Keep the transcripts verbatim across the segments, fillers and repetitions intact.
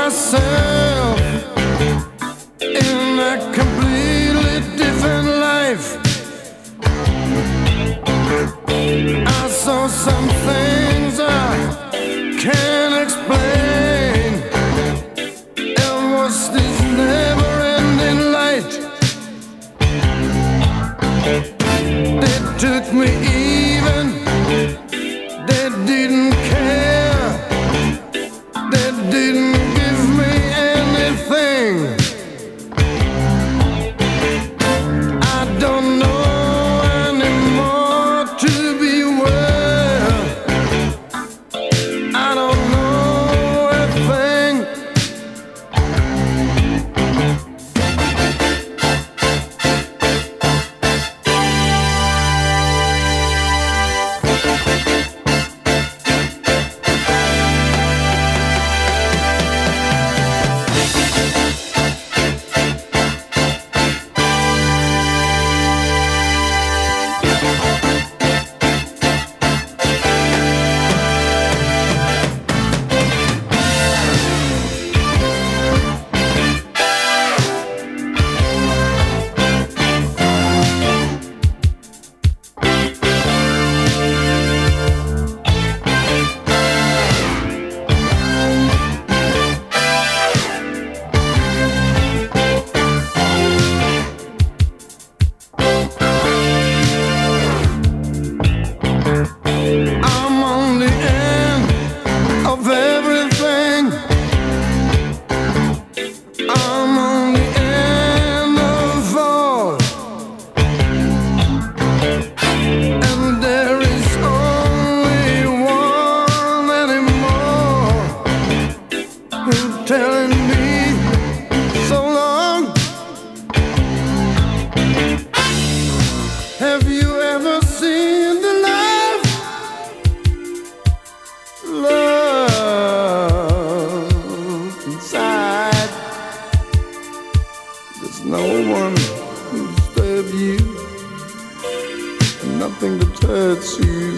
myself in a completely different life. I saw some things I can't explain. It was this never-ending light. They took me even, they didn't care, they didn't give me anything. I don't know anymore to be well. I don't know a thing. I'm on the end of everything. I'm on the end of all, and there is only one anymore who's telling me so long. Have you ever seen the life? Love inside. There's no one to disturb you, nothing that hurts you,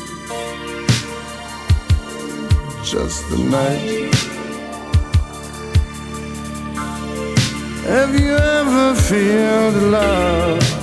just the night. Have you ever felt love?